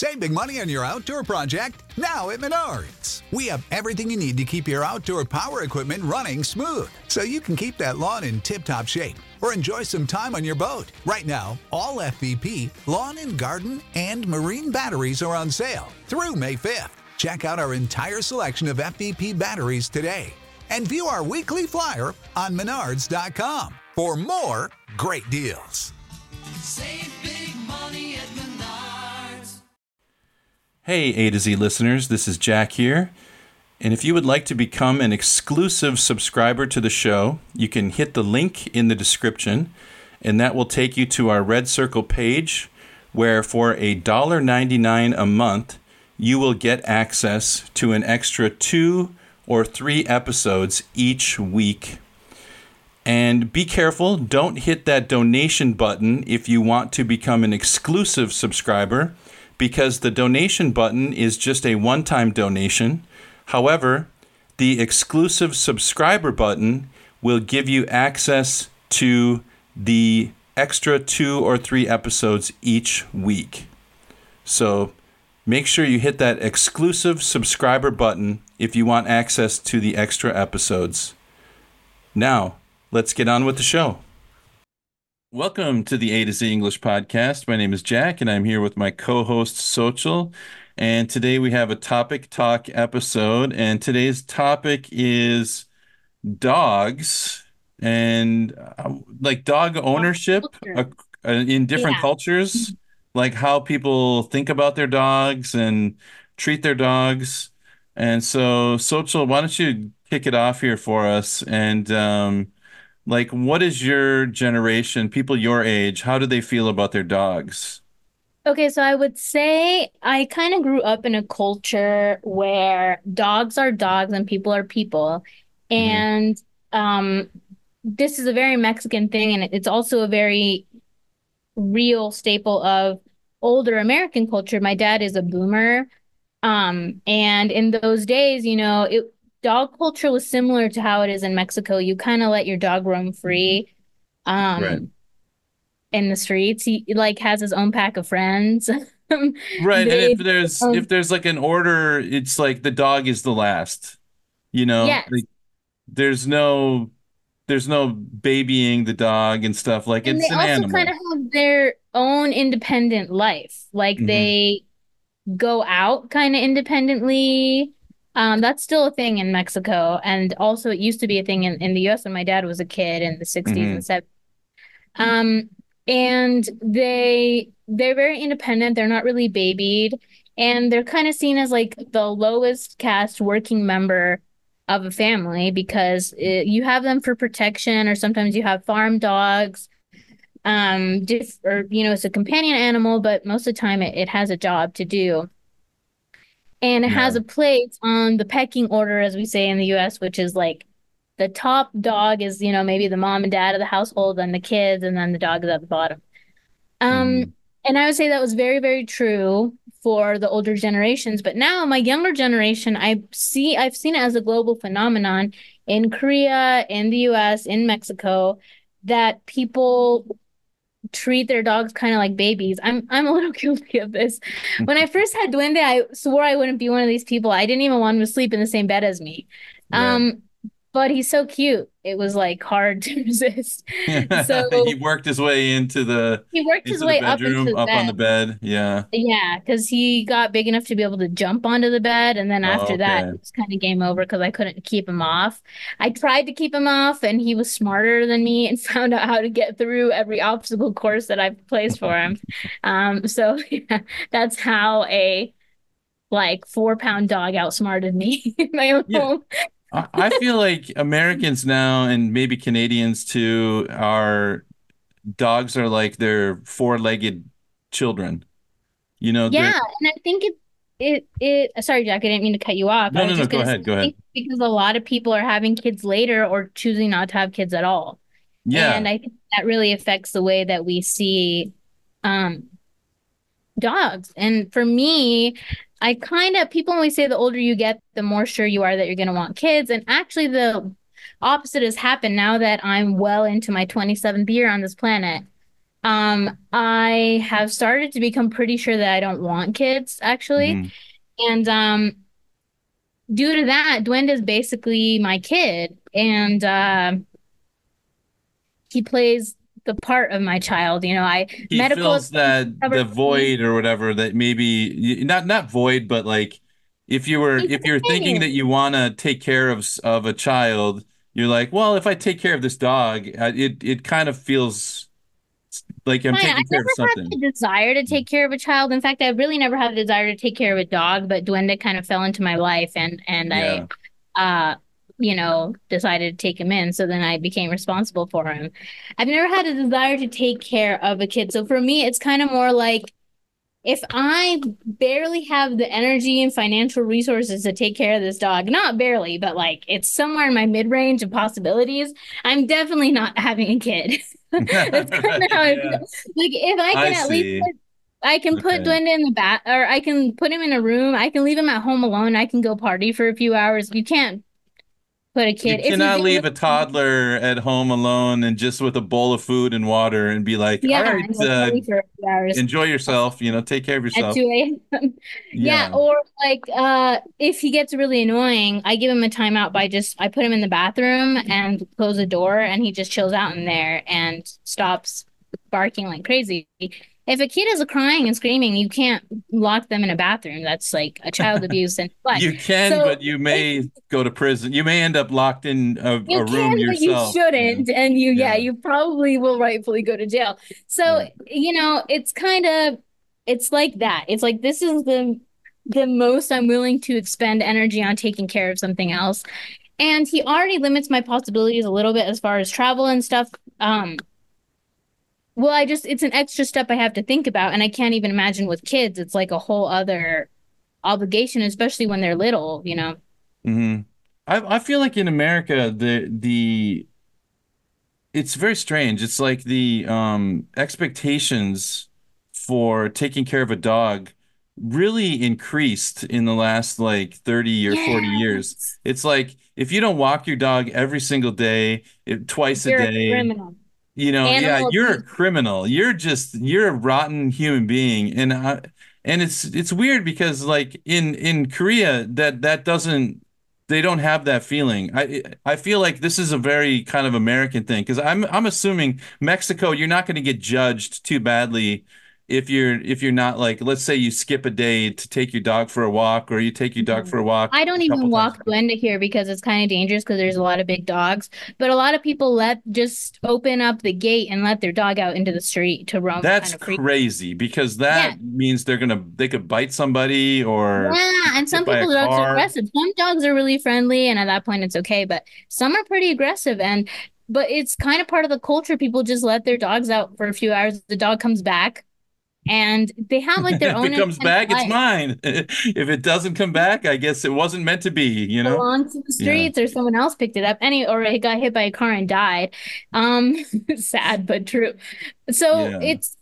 Save big money on your outdoor project now at Menards. We have everything you need to keep your outdoor power equipment running smooth so you can keep that lawn in tip-top shape or enjoy some time on your boat. Right now, all FVP, lawn and garden, and marine batteries are on sale through May 5th. Check out our entire selection of FVP batteries today and view our weekly flyer on Menards.com for more great deals. Save big money at Menards. Hey A to Z listeners, this is Jack here. And if you would like to become an exclusive subscriber to the show, you can hit the link in the description, and that will take you to our Red Circle page, where for $1.99 a month, you will get access to an extra 2 or 3 episodes each week. And be careful, don't hit that donation button if you want to become an exclusive subscriber, because the donation button is just a one-time donation. However, the exclusive subscriber button will give you access to the extra 2 or 3 episodes each week. So make sure you hit that exclusive subscriber button if you want access to the extra episodes. Now, let's get on with the show. Welcome to the A to Z English podcast. My name is Jack, and I'm here with my co-host, Sochel. And today we have a topic talk episode, and today's topic is dogs and like dog ownership in different cultures, like how people think about their dogs and treat their dogs. And so, Sochel, why don't you kick it off here for us? And like, what is your generation, people your age, how do they feel about their dogs? Okay, so I would say I kind of grew up in a culture where dogs are dogs and people are people. And this is a very Mexican thing, and it's also a very real staple of older American culture. My dad is a boomer. And in those days, dog culture was similar to how it is in Mexico. You kind of let your dog roam free. Right. In the streets. He like has his own pack of friends. Right. And if there's like an order, it's like the dog is the last, Yes. like there's no babying the dog and stuff. Like And it's they an also animal. kind of have their own independent life. Like they go out kind of independently. That's still a thing in Mexico. And also it used to be a thing in the US when my dad was a kid in the 60s and 70s. And they're very independent. They're not really babied. And they're kind of seen as like the lowest caste working member of a family because you have them for protection, or sometimes you have farm dogs. It's a companion animal, but most of the time it has a job to do. And it has a place on the pecking order, as we say in the US, which is like the top dog is, maybe the mom and dad of the household, and the kids, and then the dog is at the bottom. And I would say that was very, very true for the older generations. But now my younger generation, I've seen it as a global phenomenon in Korea, in the US, in Mexico, that people treat their dogs kind of like babies. I'm a little guilty of this. When I first had Duende, I swore I wouldn't be one of these people. I didn't even want him to sleep in the same bed as me. Right. But he's so cute. It was like hard to resist. So He worked his way into the bedroom, up on the bed. Yeah. Yeah, because he got big enough to be able to jump onto the bed. And then after that, it was kind of game over because I couldn't keep him off. I tried to keep him off, and he was smarter than me and found out how to get through every obstacle course that I've placed for him. So yeah, that's how a 4-pound dog outsmarted me in my own home. I feel like Americans now, and maybe Canadians too, dogs are like their 4-legged children. Yeah, and I think sorry, Jack, I didn't mean to cut you off. No, go ahead. Because a lot of people are having kids later or choosing not to have kids at all. Yeah. And I think that really affects the way that we see dogs. And for me, people always say the older you get, the more sure you are that you're going to want kids. And actually the opposite has happened now that I'm well into my 27th year on this planet. I have started to become pretty sure that I don't want kids, actually. Hmm. And due to that, Duende is basically my kid, and he plays the part of my child. I He medical fills equipment that covered the for me. void or whatever that maybe not void, but like He's a if you're thinking that companion. you want to take care of a child, you're like, well, if I take care of this dog, it kind of feels like I'm Fine. I taking care never of had something. the desire to take care of a child. In fact, I really never had the desire to take care of a dog, but Duende kind of fell into my life, and I Yeah. uh decided to take him in. So then I became responsible for him. I've never had a desire to take care of a kid. So for me, it's kind of more like if I barely have the energy and financial resources to take care of this dog, not barely, but like it's somewhere in my mid-range of possibilities, I'm definitely not having a kid. That's kind of how I feel. Yeah. Like if I I can at least see. I can put Okay. Duende in the bat, or I can put him in a room. I can leave him at home alone. I can go party for a few hours. You can't put a You kid if you cannot get leave really, a toddler at home alone and just with a bowl of food and water and be like, all yeah, right, and go party for a few hours. enjoy yourself, take care of At yourself. 2 a.m. Yeah, Yeah. or like if he gets really annoying, I give him a timeout by just I put him in the bathroom and close the door and he just chills out in there and stops barking like crazy. If a kid is crying and screaming, you can't lock them in a bathroom. That's like a child abuse and what. You can, So but you may go to prison. You may end up locked in you a room can, but you yourself. shouldn't. And yeah, Yeah. you probably will rightfully go to jail. So, Yeah. it's kind of, it's like that. It's like this is the most I'm willing to expend energy on taking care of something else. And he already limits my possibilities a little bit as far as travel and stuff. Well, it's an extra step I have to think about, and I can't even imagine with kids. It's like a whole other obligation, especially when they're little. Hmm. I feel like in America the it's very strange. It's like the expectations for taking care of a dog really increased in the last like 30 or 40 years. Yes, It's like if you don't walk your dog every single day, twice a you're a day, criminal. yeah, Animal you're a abuse. criminal. You're a rotten human being. And it's weird because like in Korea that doesn't they don't have that feeling. I feel like this is a very kind of American thing because I'm assuming Mexico you're not going to get judged too badly if you're not like let's say you skip a day to take your dog for a walk or you take your dog No. for a walk I don't a couple even times. walk Glenda here because it's kind of dangerous because there's a lot of big dogs. But a lot of people let just open up the gate and let their dog out into the street to roam kind That's of free. crazy because Yeah. that means they could bite somebody or Yeah. And hit some by a people's dogs are car. aggressive. Some dogs are really friendly, and at that point it's okay. But some are pretty aggressive, but it's kind of part of the culture. People just let their dogs out for a few hours. The dog comes back and they have like their If own it comes independent back, it's life. mine. If it doesn't come back, I guess it wasn't meant to be? Belonged to the Yeah. streets or someone else picked it up or it got hit by a car and died. um Sad but true. So Yeah. it's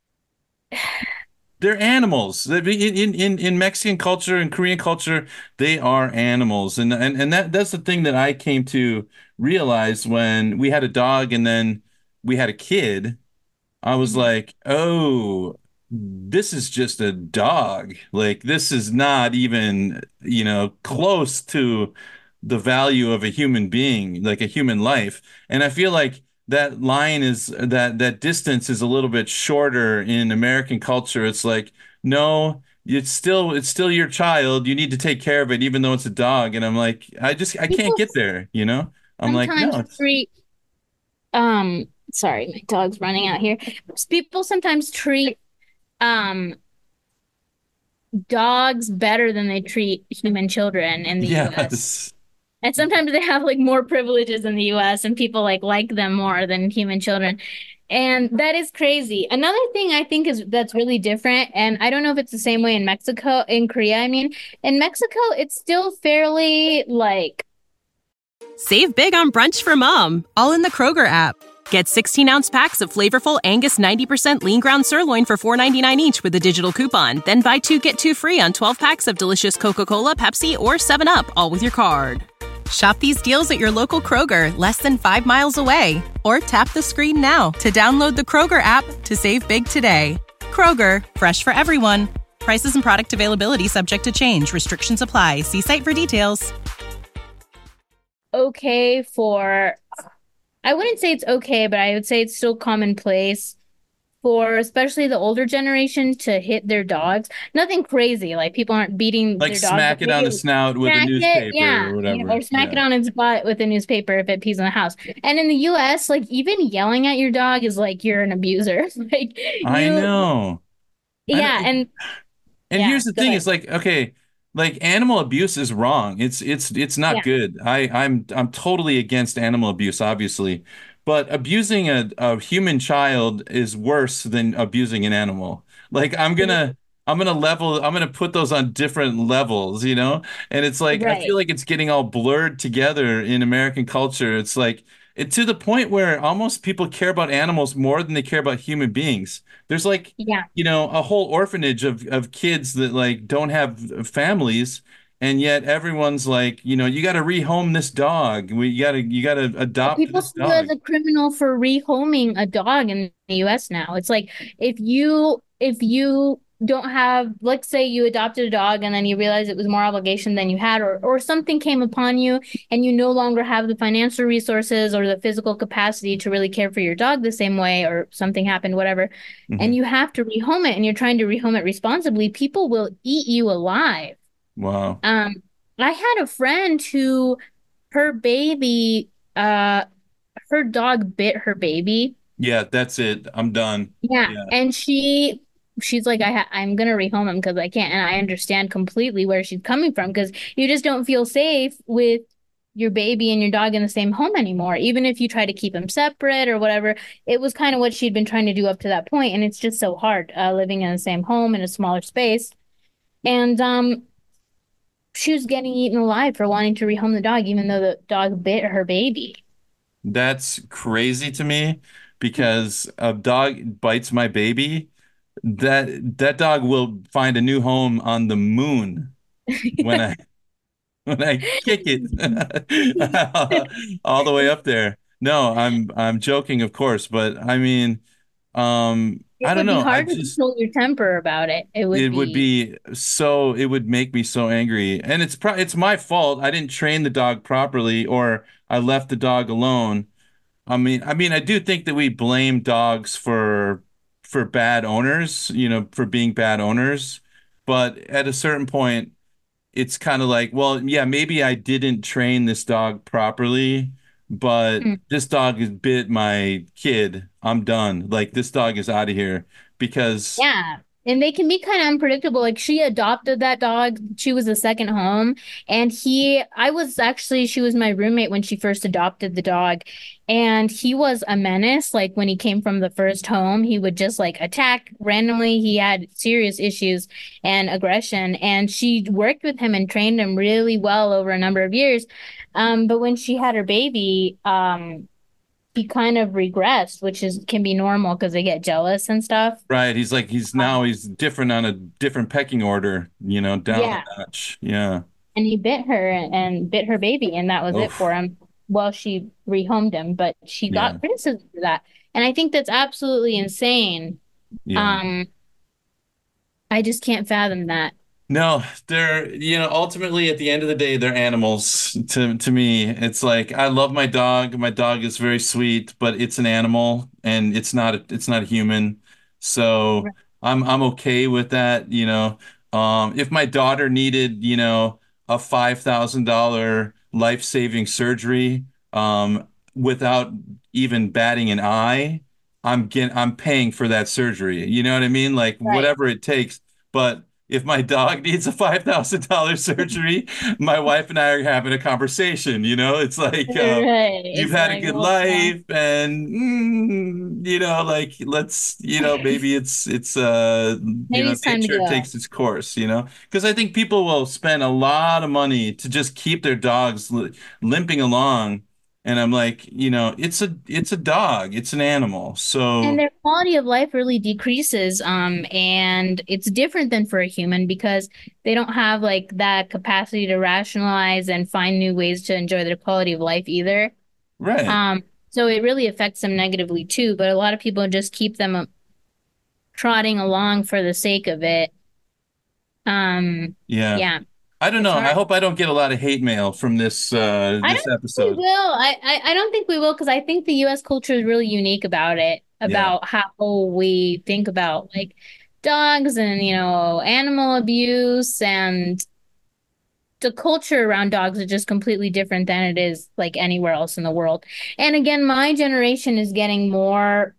They're animals. In Mexican culture and Korean culture, they are animals. And that's the thing that I came to realize when we had a dog and then we had a kid. I was Mhm. like, oh, this is just a dog. Like, this is not even, close to the value of a human being, like a human life. And I feel like that line is that distance is a little bit shorter in American culture. It's like, no, it's still your child. You need to take care of it, even though it's a dog. And I'm like, I can't People get there. I'm like, sometimes no, it's treat sorry, my dog's running out here. People sometimes treat um dogs better than they treat human children in the US. yes. And sometimes they have like more privileges in the US and people like them more than human children. And that is crazy. Another thing I think is that's really different, and I don't know if it's the same way in Mexico, in Korea, I mean, in Mexico, it's still fairly like Save big on brunch for mom, all in the Kroger app. Get 16-ounce packs of flavorful Angus 90% lean ground sirloin for $4.99 each with a digital coupon. Then buy two, get two free on 12 packs of delicious Coca-Cola, Pepsi, or 7-Up, all with your card. Shop these deals at your local Kroger, less than 5 miles away. Or tap the screen now to download the Kroger app to save big today. Kroger, fresh for everyone. Prices and product availability subject to change. Restrictions apply. See site for details. Okay for, I wouldn't say it's okay, but I would say it's still commonplace for especially the older generation to hit their dogs. Nothing crazy, like people aren't beating Like their dogs, smack but it on the maybe snout with a smack it, newspaper yeah, or whatever. or smack it Yeah. on its butt with a newspaper if it pees in the house. And in the US, like even yelling at your dog is like you're an abuser. Like I know. I know. yeah, and And yeah, here's the go thing, ahead. it's like, okay, like animal abuse is wrong. It's not Yeah, good. I'm totally against animal abuse, obviously. But abusing a human child is worse than abusing an animal. Like I'm gonna put those on different levels, you know? And it's like I feel right. like it's getting all blurred together in American culture. It's like to the point where almost people care about animals more than they care about human beings. There's like Yeah. a whole orphanage of kids that like don't have families, and yet everyone's like, you got to rehome this dog. You got to adopt People this see you as dog. a criminal for rehoming a dog in the US now. It's like if you don't have, let's say you adopted a dog and then you realize it was more obligation than you had, or something came upon you and you no longer have the financial resources or the physical capacity to really care for your dog the same way, or something happened, whatever, Hmm. and you have to rehome it and you're trying to rehome it responsibly, people will eat you alive. Wow. Um, I had a friend who her baby, her dog bit her baby. Yeah, that's it. I'm done. Yeah, Yeah. and she's like, I'm gonna rehome him because I can't, and I understand completely where she's coming from because you just don't feel safe with your baby and your dog in the same home anymore. Even if you try to keep them separate or whatever, it was kind of what she'd been trying to do up to that point, and it's just so hard living in the same home in a smaller space. And she was getting eaten alive for wanting to rehome the dog, even though the dog bit her baby. That's crazy to me because a dog bites my baby. That dog will find a new home on the moon when I when I kick it all the way up there. No, I'm joking, of course, but I mean, It I don't would be know. I hard to just control your temper about it. It would be, it would make me so angry, and it's my fault. I didn't train the dog properly, or I left the dog alone. I mean, I do think that we blame dogs for bad owners, for being bad owners, but at a certain point it's kind of like, well, yeah, maybe I didn't train this dog properly, but hmm. this dog has bit my kid. I'm done. Like this dog is out of here because Yeah. And they can be kind of unpredictable. Like she adopted that dog. She was a second home. And she was my roommate when she first adopted the dog. And he was a menace. Like when he came from the first home, he would just like attack randomly. He had serious issues and aggression. And she worked with him and trained him really well over a number of years. But when she had her baby, he kind of regressed, which is can be normal because they get jealous and stuff. right, he's different on a different pecking order, down a Yeah, notch. Yeah. and he bit her and bit her baby, and that was it for Oh, him. Well, she rehomed him, but she yeah. got criticism for that, and I think that's absolutely insane. Yeah. Um, I just can't fathom that. No, they're, ultimately at the end of the day, they're animals to me. It's like I love my dog. My dog is very sweet, but it's an animal and it's not a human. So I'm okay with that, if my daughter needed, a $5,000 life-saving surgery, without even batting an eye, I'm paying for that surgery. You know what I mean? Like Right, whatever it takes. But if my dog needs a $5,000 surgery, my wife and I are having a conversation. It's like, right. you've It's had a like, good well, life, and like let's, maybe maybe it's time to nature go. takes its course. Because I think people will spend a lot of money to just keep their dogs limping along, And I'm like, it's a dog, it's an animal. And So their quality of life really decreases. And it's different than for a human because they don't have like that capacity to rationalize and find new ways to enjoy their quality of life either. right. So it really affects them negatively too. But a lot of people just keep them trotting along for the sake of it. Yeah. Yeah, I don't it's know. I hard. hope I don't get a lot of hate mail from this I this don't think we episode. will. I don't think we will because I think the US culture is really unique about it, Yeah. about how we think about like dogs and, animal abuse and the culture around dogs is just completely different than it is like anywhere else in the world. And again, my generation is getting more,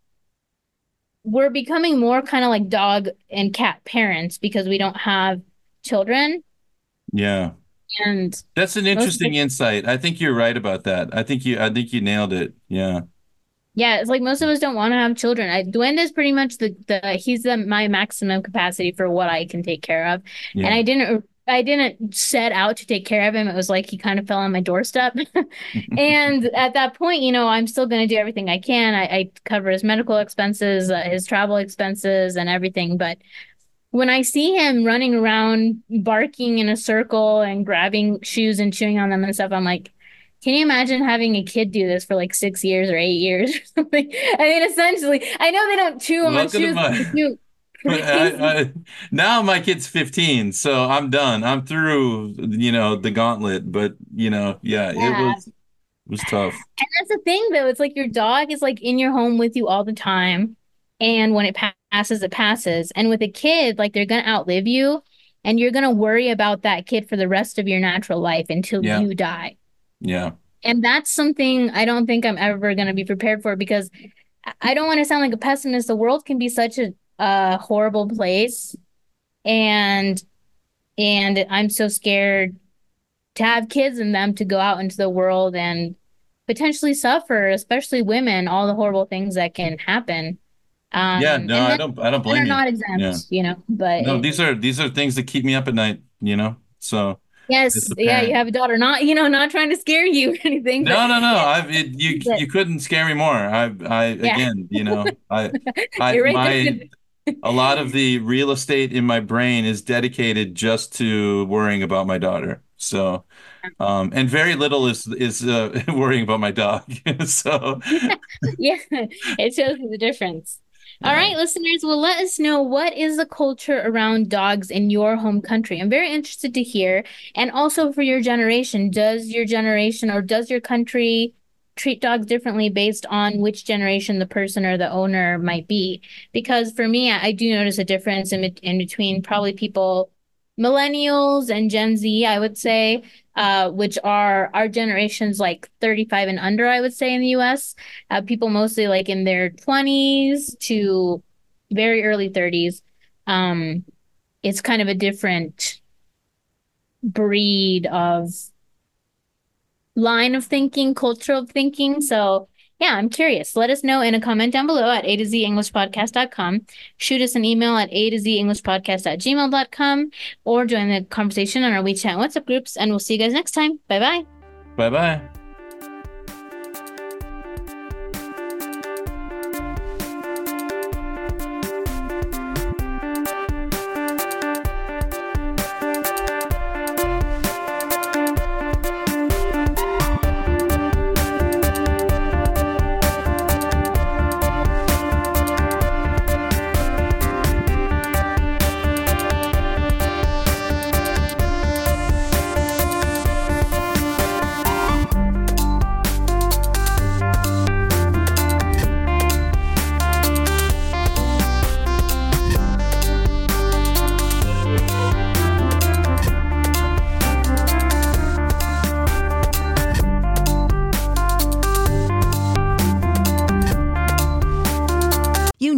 we're becoming more kind of like dog and cat parents because we don't have children. Yeah. And That's an most of the interesting insight. I think you're right about that. I think you nailed it. Yeah. Yeah, it's like most of us don't want to have children. Duende's pretty much he's my maximum capacity for what I can take care of. And Yeah. I didn't set out to take care of him. It was like he kind of fell on my doorstep. And at that point, I'm still going to do everything I can. I cover his medical expenses, his travel expenses, and everything. But when I see him running around, barking in a circle and grabbing shoes and chewing on them and stuff, I'm like, can you imagine having a kid do this for like 6 years or 8 years or something? I mean, essentially, I know they don't chew on Welcome to shoes, but they my do crazy. now my kid's 15, so I'm done. I'm through, the gauntlet, but yeah, it Yeah. was tough. And that's the thing, though. It's like your dog is like in your home with you all the time. And when it passes, it passes. And with a kid, like they're going to outlive you. And you're going to worry about that kid for the rest of your natural life until Yeah. you die. Yeah. And that's something I don't think I'm ever going to be prepared for because I don't want to sound like a pessimist. The world can be such a horrible place. And I'm so scared to have kids and them to go out into the world and potentially suffer, especially women, all the horrible things that can happen. Yeah, no, And I don't men are blame you. not Yeah. exempt, but No, these are things that keep me up at night. So as yes, a yeah, you parent. have a daughter, not, not trying to scare you or anything, but No. yeah, You couldn't scare me more. I yeah, again, I you're right my there. a lot of the real estate in my brain is dedicated just to worrying about my daughter. So, and very little is worrying about my dog. So, Yeah, it shows you the difference. All yeah. right, listeners, well, let us know what is the culture around dogs in your home country. I'm very interested to hear. And also for your generation, does your generation or does your country treat dogs differently based on which generation the person or the owner might be? Because for me, I do notice a difference in between probably people, millennials and Gen Z, I would say, which are our generations like 35 and under, I would say, in the US. People mostly like in their 20s to very early 30s. Um, it's kind of a different breed of line of thinking, culture of thinking. So, yeah, I'm curious. Let us know in a comment down below at a to z englishpodcast.com. Shoot us an email at a to z englishpodcast@gmail.com or join the conversation on our WeChat and WhatsApp groups. And we'll see you guys next time. Bye bye. Bye bye.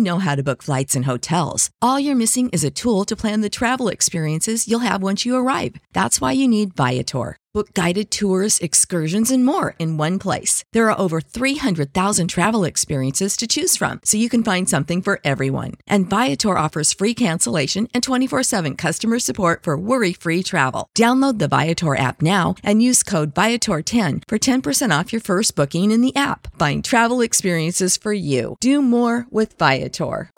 know how to book flights and hotels. All you're missing is a tool to plan the travel experiences you'll have once you arrive. That's why you need Viator. Book guided tours, excursions, and more in one place. There are over 300,000 travel experiences to choose from, so you can find something for everyone. And Viator offers free cancellation and 24/7 customer support for worry-free travel. Download the Viator app now and use code Viator10 for 10% off your first booking in the app. Find travel experiences for you. Do more with Viator.